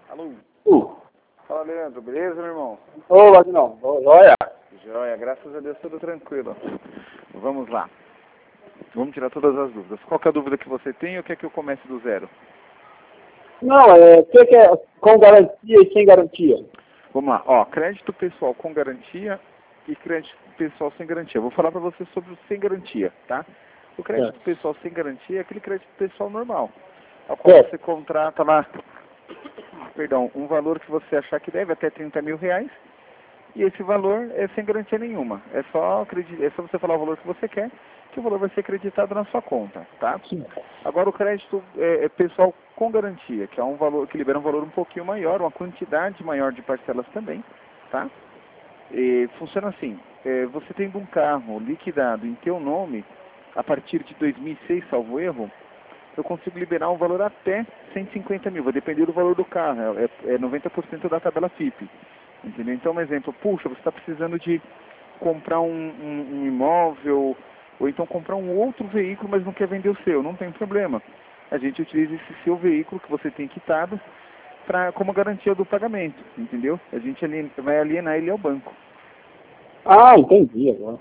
Alô? Uh. Fala, Leandro. Beleza, meu irmão? Ô, Vagnão. Joia. Joia. Graças a Deus, tudo tranquilo. Vamos lá. Vamos tirar todas as dúvidas. Qual que é a dúvida que você tem ou quer que eu comece do zero? Não, o que é com garantia e sem garantia? Vamos lá. Ó, crédito pessoal com garantia e crédito pessoal sem garantia. Eu vou falar para você sobre o sem garantia, tá? O crédito pessoal sem garantia é aquele crédito pessoal normal. Ao qual você contrata lá, perdão, um valor que você achar que deve, até 30 mil reais. E esse valor é sem garantia nenhuma. É só você falar o valor que você quer, que o valor vai ser acreditado na sua conta, tá? Sim. Agora o crédito pessoal com garantia, que é um valor que libera um valor um pouquinho maior, uma quantidade maior de parcelas também, tá? E funciona assim, você tendo um carro liquidado em teu nome, a partir de 2006, salvo erro, eu consigo liberar um valor até 150 mil, vai depender do valor do carro, é 90% da tabela FIP. Entendeu? Então, um exemplo, puxa, você está precisando de comprar um imóvel, ou então comprar um outro veículo, mas não quer vender o seu, não tem problema. A gente utiliza esse seu veículo que você tem quitado como garantia do pagamento, entendeu? A gente vai alienar ele ao banco. Ah, entendi agora.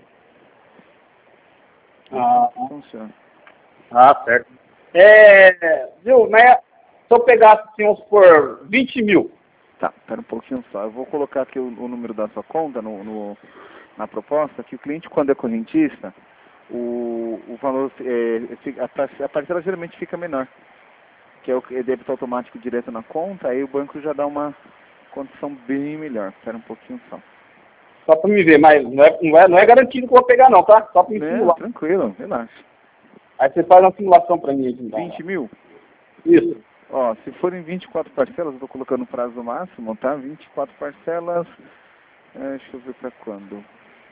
Funciona. Certo. Viu, mas se eu pegasse, assim, vamos supor, 20 mil. Tá, espera um pouquinho só. Eu vou colocar aqui o número da sua conta na proposta, que o cliente, quando é correntista, o valor, a parcela geralmente fica menor, que é o débito automático direto na conta, aí o banco já dá uma condição bem melhor. Espera um pouquinho só. Só para me ver, mas não é garantido que eu vou pegar não, tá? Só para me simular. Tranquilo, relaxa. Aí você faz uma simulação para mim. Então. 20 mil? Isso. Ó, se forem 24 parcelas, eu estou colocando o prazo máximo, tá? 24 parcelas, deixa eu ver para quando.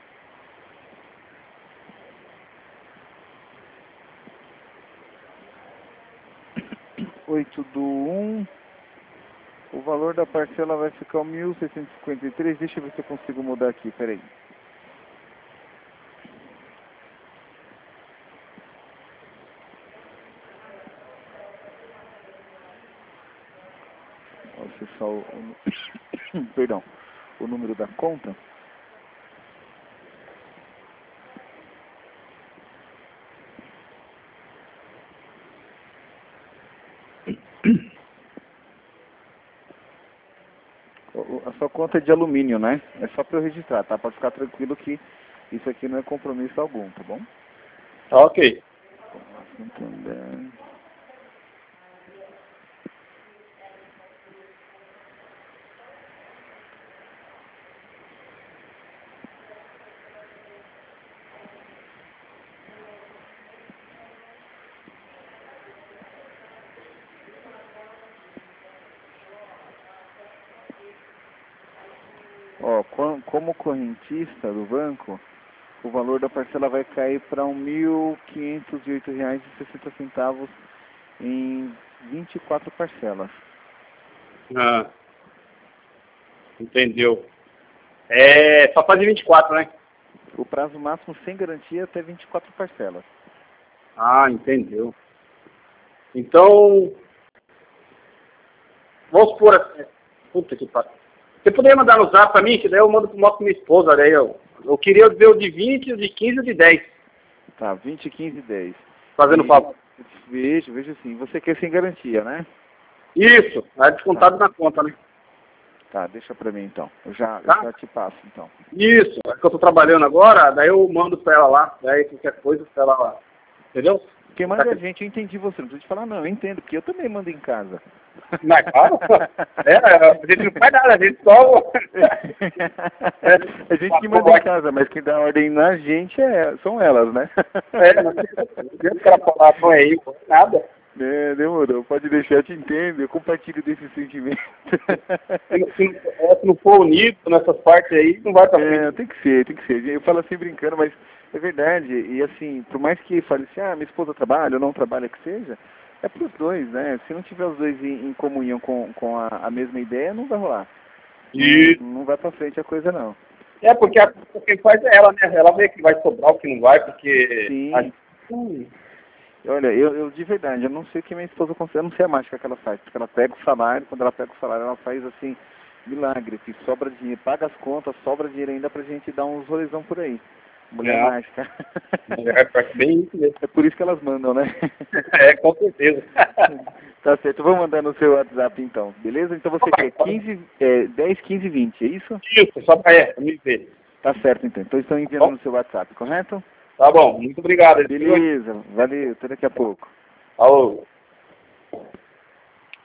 O valor da parcela vai ficar 1.653, deixa eu ver se eu consigo mudar aqui, peraí. Vou acessar perdão, o número da conta. A sua conta é de alumínio, né? É só para eu registrar, tá? Pode ficar tranquilo que isso aqui não é compromisso algum, tá bom? Ok. Santander. Ó, como correntista do banco, o valor da parcela vai cair para R$ 1.508,60 em 24 parcelas. Entendeu. Só fazer 24, né? O prazo máximo sem garantia é até 24 parcelas. Entendeu. Então, vamos supor assim. Puta que pariu. Você poderia mandar no zap pra mim, que daí eu mostro pra minha esposa, daí eu queria ver o de 20, o de 15 e o de 10. Tá, 20, 15 e 10. Fazendo favor. Veja assim. Você quer sem garantia, né? Isso, é descontado na conta, né? Tá, deixa pra mim então. Eu já te passo então. Isso, é que eu tô trabalhando agora, daí eu mando pra ela lá, daí qualquer coisa pra ela lá. Entendeu? Porque manda a gente, eu entendi você, não preciso te falar não, eu entendo, porque eu também mando em casa. Mas claro, a gente não faz nada, a gente só... A gente que manda em casa, mas quem dá ordem na gente são elas, né? Não tem os caras falar, não é eu, nada. Demorou, pode deixar, eu te entendo, eu compartilho desse sentimento. Se não for unido nessas partes aí, não vai pra frente. Tem que ser. Eu falo assim brincando, mas é verdade. E assim, por mais que fale assim, minha esposa trabalha ou não trabalha, que seja, é pros dois, né? Se não tiver os dois em comunhão com a mesma ideia, não vai rolar. Não vai pra frente a coisa, não. Porque quem faz é ela, né? Ela vê que vai sobrar o que não vai, porque... Sim. Olha, eu de verdade, eu não sei o que minha esposa consegue, eu não sei a mágica que ela faz, porque ela pega o salário, quando ela pega o salário, ela faz assim, milagre, que sobra dinheiro, paga as contas, sobra dinheiro ainda pra gente dar uns rolezão por aí. Mulher É, mágica. é bem isso mesmo. É por isso que elas mandam, né? É, com certeza. Tá certo, vou mandar no seu WhatsApp então, beleza? Então você quer 10, 15, 20, é isso? Isso, só para me ver. Tá certo então, então estão Tá enviando bom? no seu WhatsApp, correto? Tá bom, muito obrigado. Beleza, valeu, até daqui a pouco. Alô.